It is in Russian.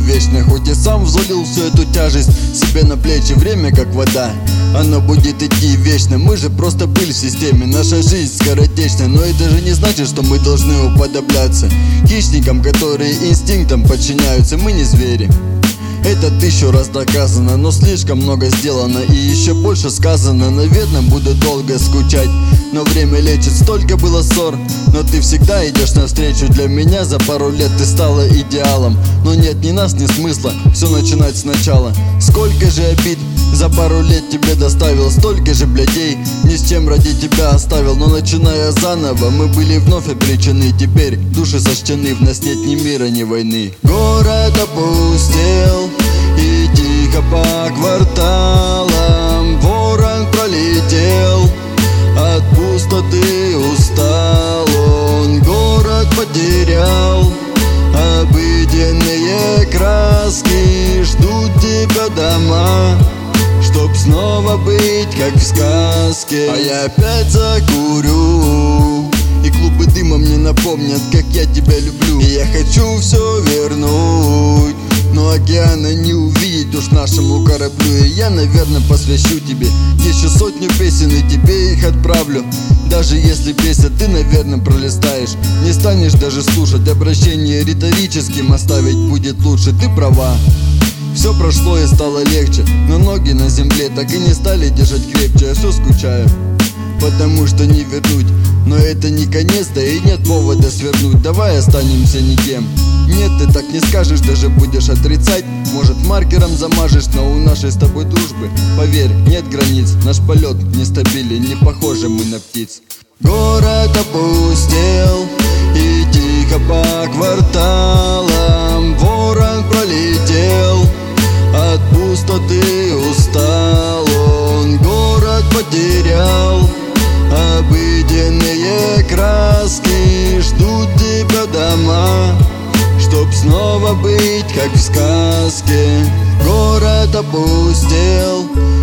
вечно. Хоть и сам взвалил всю эту тяжесть себе на плечи, время как вода, оно будет идти вечно. Мы же просто пыль в системе, наша жизнь скоротечна. Но это же не значит, что мы должны уподобляться хищникам, которые инстинктам подчиняются. Мы не звери, это 1000 раз доказано, но слишком много сделано и еще больше сказано. Наверное, буду долго скучать, но время лечит, столько было ссор, но ты всегда идешь навстречу. Для меня за пару лет ты стала идеалом, но нет ни нас, ни смысла все начинать сначала. Сколько же обид за пару лет тебе доставил, столько же блядей ни с чем ради тебя оставил. Но начиная заново, мы были вновь обречены. Теперь души сочтены, в нас нет ни мира, ни войны. Город опустел и тихо по кварталам ворон пролетел, от пустоты устал он. Город потерял обыденные краски, ждут тебя дома, чтоб снова быть как в сказке. А я опять закурю, и клубы дыма мне напомнят, как я тебя люблю. И я хочу все вернуть, но океана не увидеть уж нашему кораблю. И я, наверное, посвящу тебе еще 100 песен, и тебе их отправлю. Даже если песня ты, наверное, пролистаешь, не станешь даже слушать. Обращение риторическим оставить будет лучше. Ты права, все прошло и стало легче, но ноги на земле так и не стали держать крепче. Я все скучаю, потому что не вернуть. Но это не конец, да и нет повода свернуть. Давай останемся никем. Нет, ты так не скажешь, даже будешь отрицать. Может, маркером замажешь, но у нашей с тобой дружбы, поверь, нет границ. Наш полет нестабилен, не похожи мы на птиц. Город опустел и тихо по кварталам ворон пролетел, от пустоты устал он. Город потерял обыденные краски, ждут тебя дома, чтоб снова быть как в сказке. Город опустел